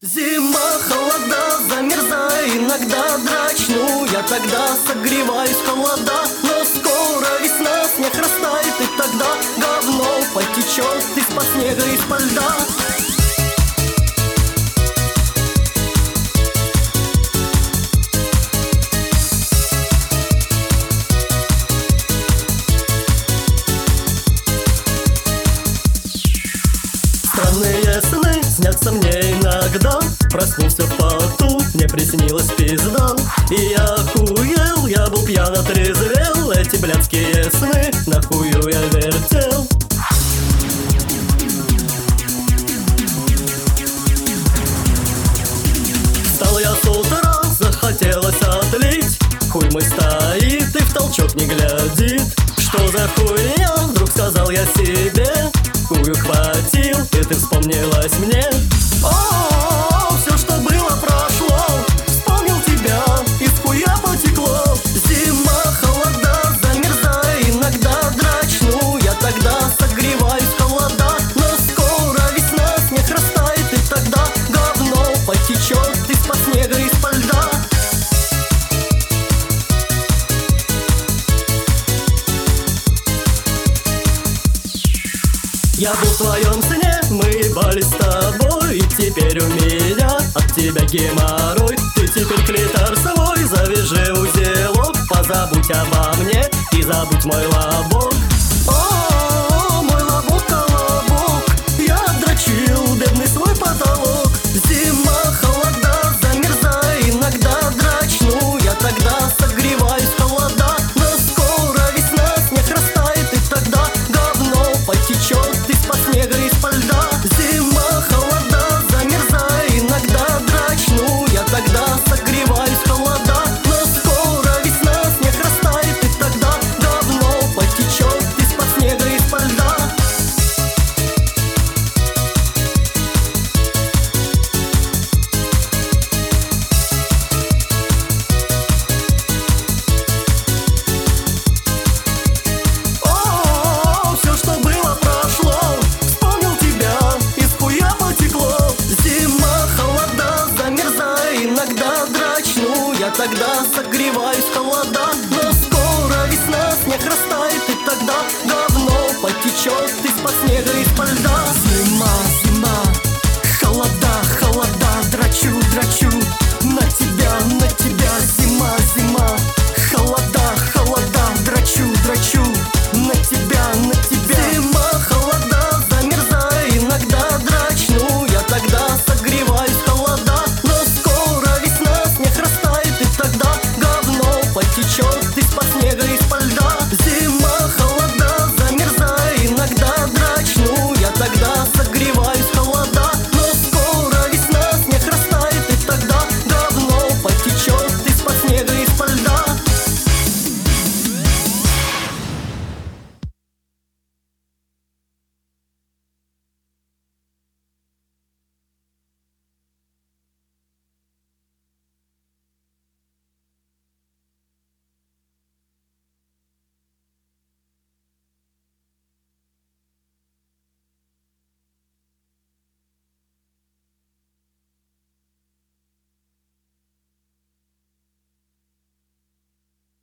Зима, холода, замерзай, иногда драчну. Я тогда согреваюсь, холода. Но скоро весна, снег растает, и тогда говно потечет из-под снега, из-под льда. Странные сны снятся мне иногда. Проснулся в поту, мне приснилась пизда. И я охуел, я был пьян, отрезвел. Эти блядские сны нахую я вертел. Встал я с утра, захотелось отлить. Хуй мой стоит и в толчок не глядит. Что за хуйня, вдруг сказал я себе. Хую хватил, и ты вспомнилась мне. О, все, что было, прошло. Вспомнил тебя, из хуя потекло. Зима, холода, замерзай, иногда драчну. Я тогда согреваюсь, холода. Но скоро весна, снег растает, и тогда говно потечет из-под снега, из-под льда. Я был в твоем сне, мы ебались с тобой. И теперь у меня от тебя геморрой. Ты теперь клитор свой, завяжи узелок. Позабудь обо мне и забудь мой лобок. О, мой лобок, колобок, я дрочил бедный свой потолок. Зима, холода, замерзай, иногда драчну. Я тогда согреваюсь, холода. Но скоро весна, снег растает, и тогда говно потечет из-под снега, из-под льда. Зима, холода, замерзай, иногда драчну. Я тогда согреваюсь, холода. Но скоро весна, снег растает, и тогда говно потечет из-под снега, из-под льда. О, все, что было, прошло. Вспомнил тебя, из хуя потекло. Зима, холода, замерзай, иногда драчну. Я тогда согреваюсь,